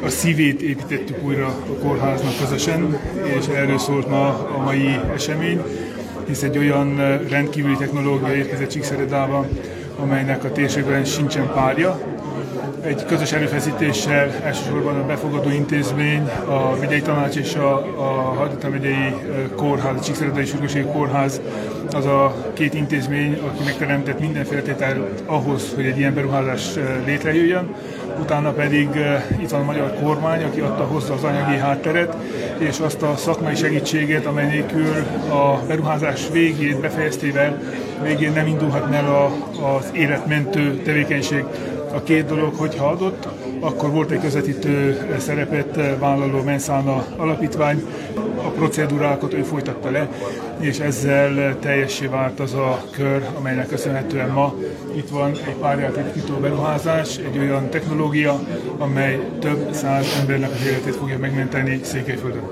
a szívét építettük újra a kórháznak közösen, és erről szólt ma a mai esemény, hisz egy olyan rendkívüli technológia érkezett Csíkszeredába, amelynek a térségben sincsen párja. Egy közös erőfeszítéssel elsősorban a befogadó intézmény, a megyei tanács és a Hajdúta megyei kórház, a Csíkszeredai Sürgősségi Kórház az a két intézmény, aki megteremtett minden feltételt ahhoz, hogy egy ilyen beruházás létrejöjjön. Utána pedig itt van a magyar kormány, aki adta hozzá az anyagi hátteret, és azt a szakmai segítséget, amely nélkül a beruházás végét befejeztével végén nem indulhatna el az életmentő tevékenység. A két dolog, hogyha adott, akkor volt egy közvetítő szerepet vállaló Menszána alapítvány, a procedúrákat ő folytatta le, és ezzel teljessé vált az a kör, amelynek köszönhetően ma itt van egy párját ritkító beruházás, egy olyan technológia, amely több száz embernek az életét fogja megmenteni Székelyföldön.